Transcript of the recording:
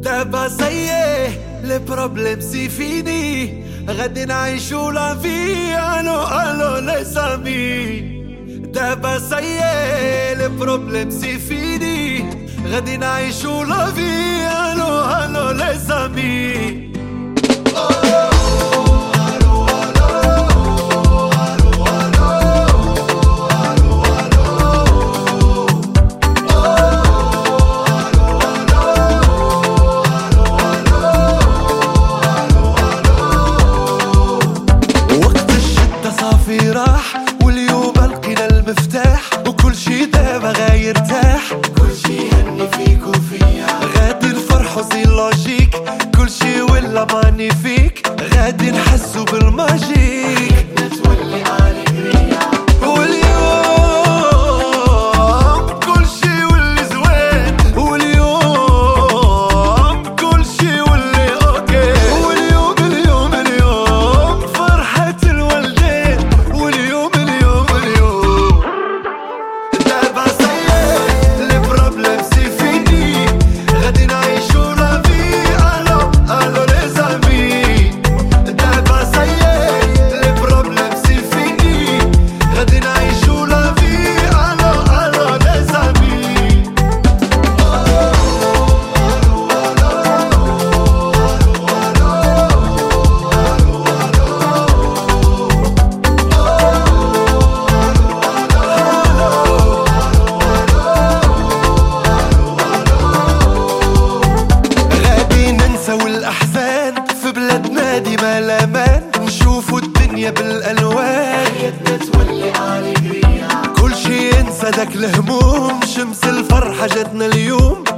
دابا ساييه لي بروبليم سي فيني، غادي نعيشو لا في الو الو لي زامي. دابا ساييه لي بروبليم سي فيني، غادي نعيشو لا في الو الو لي زامي. صافي راح واليوم لقينا المفتاح، وكل شي دابا غايرتاح، كل شي هني فيك وفيا، غادي نفرحو زي لوجيك، كل شي ولا مانيفيك، غادي نحسو بالماجيك، نتولي اليغريا، واليوم كل شي ولي زوين، واليوم كل شي ولي اوكي، واليوم اليوم اليوم فرحة الولد. في بلادنا ديما الامان، نشوفو الدنيا بالالوان، حياتنا تولي اليغريا، كل شي ينسى داك الهموم، شمس الفرحة جاتنا اليوم،